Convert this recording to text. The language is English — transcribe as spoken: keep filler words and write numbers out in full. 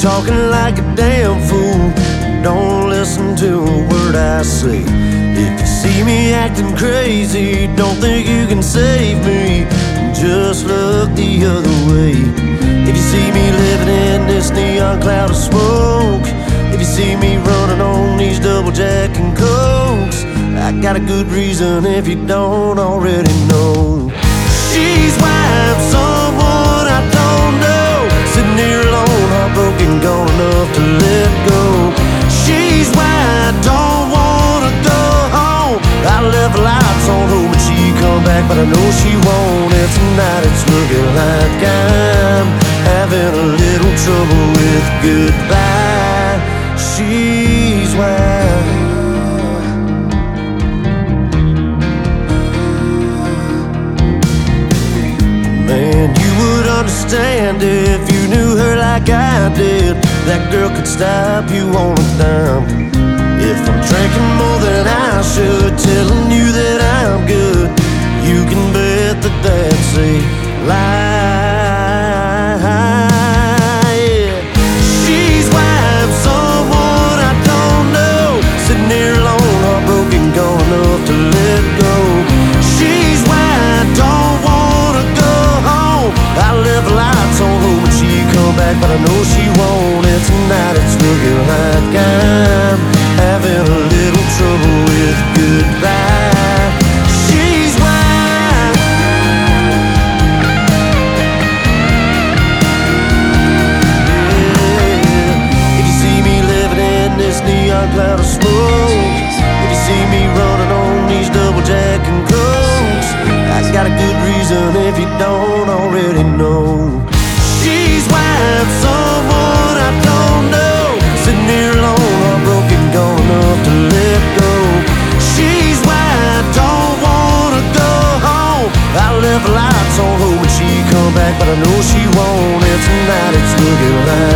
talking like a damn fool. Don't listen to a word I say. If you see me acting crazy, don't think you can save me. Just look the other way. If you see me living in this neon cloud of smoke, if you see me running on these double jack and cokes, I got a good reason if you don't already know. She's wife, someone I don't know, sitting here alone, heartbroken, gone enough to let go. She's white, don't wanna go home. I left the lights on, hoping she'd come back, but I know she won't. And tonight it's looking like I'm having a little trouble with goodbye. She's white. Man, you would understand if you knew her like I did. That girl could stop you on a dime. If I'm drinking more than I should, telling you that I'm good, you can bet that that's a lie. Yeah. She's wife, someone I don't know, sitting here alone, heartbroken, gone enough to let go. She's white, don't wanna go home. I left the lights on, hoping she'd come back, but I know she won't. And tonight it's looking like I'm having a little trouble with goodbye. She's white. Yeah. If you see me living in this neon cloud of smoke, if you see me running on these double jack and cokes, I got a good reason if you don't already know. She's wife, someone I don't know, sitting here alone, heartbroken, gone enough to let go. She's white, don't wanna go home. I left the lights on, hoping she'd come back, but I know she won't. And tonight it's looking like